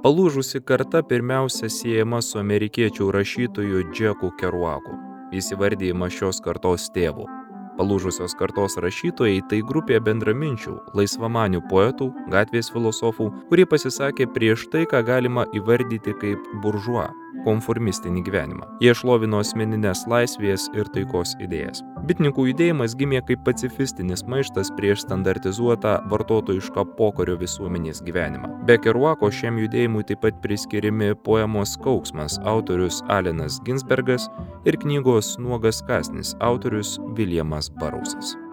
Palūžusi karta pirmiausia siejama su amerikiečių rašytoju Jacku Kerouacu. Jis įvardyjamas šios kartos tėvu. Palūžusios kartos rašytojai tai grupė bendraminčių, laisvamanių poetų, gatvės filosofų, kurie pasisakė prieš tai, ką galima įvardyti kaip buržuą, konformistinį gyvenimą. Jie šlovino asmeninės laisvės ir taikos idėjas. Bitnikų judėjimas gimė kaip pacifistinis maištas prieš standartizuotą vartotojišką pokario visuomenės gyvenimą. Be Kerouaco šiam judėjimui taip pat priskiriami poemos Kauksmas autorius Allenas Ginsbergas ir knygos Nuogas kąsnis autorius Viljamas Barausas.